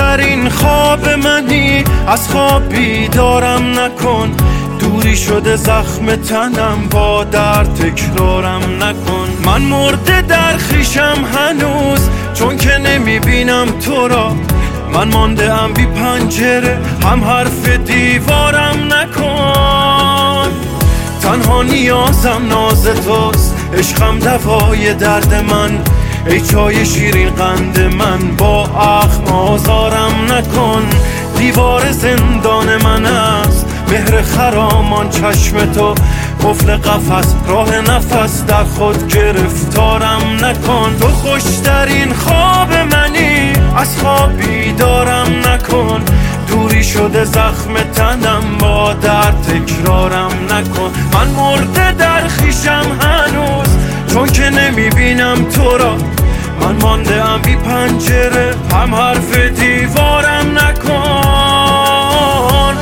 خوشترین خواب منی، از خواب بیدارم نکن. دوری شده زخم تنم، با درد تکرارم نکن. من مرده در خویشم هنوز، چون که نمیبینم تو را. من مانده ام بی پنجره، هم حرف دیوارم نکن. تنها نیازم ناز توست، عشقم دوای درد من. ای چای شیرین قند من، با اخم آزارم نکن. دیوار زندان من است، مهر خرامان چشم تو. قفل قفس راه نفس، در خود گرفتارم نکن. تو خوشترین خواب منی، از خواب بیدارم نکن. دوری شده زخم تنم، با درد تکرارم نکن. من مرده در خویشم هنوز، چون که نمیبینم تو را. من مانده ام بی پنجره، هم حرف دیوارم نکن.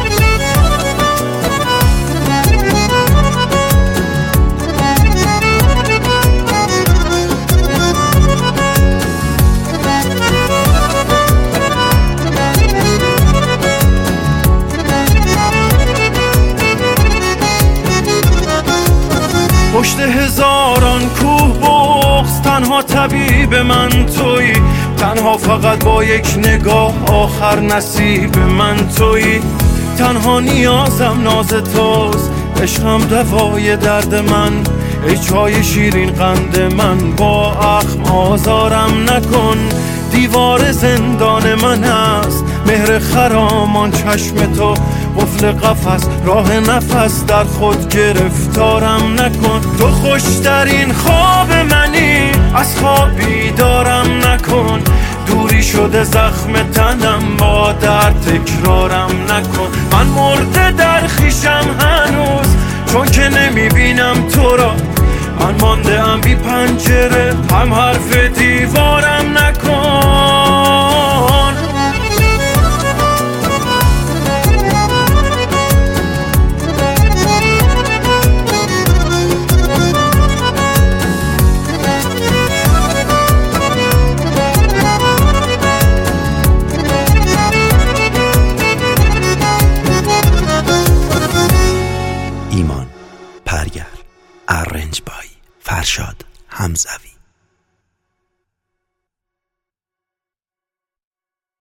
پشت هزاران کوه بغض، تنها طبیب من تویی. تنها فقط با یک نگاه، آخر نصیب من تویی. تنها نیازم ناز توست، عشقم دوای درد من. ای چای شیرین قند من، با اخم آزارم نکن. دیوار زندان من است، مهر خرامان چشم تو. قفل قفس راه نفس، در خود گرفتارم نکن. تو خوشترین خواب منی، از خواب بیدارم نکن. دوری شده زخم تنم، با درد تکرارم نکن. من مرده در خویشم هنوز، چون که نمیبینم تو را. من مانده ام بی پنجره، هم حرف دیوارم نکن.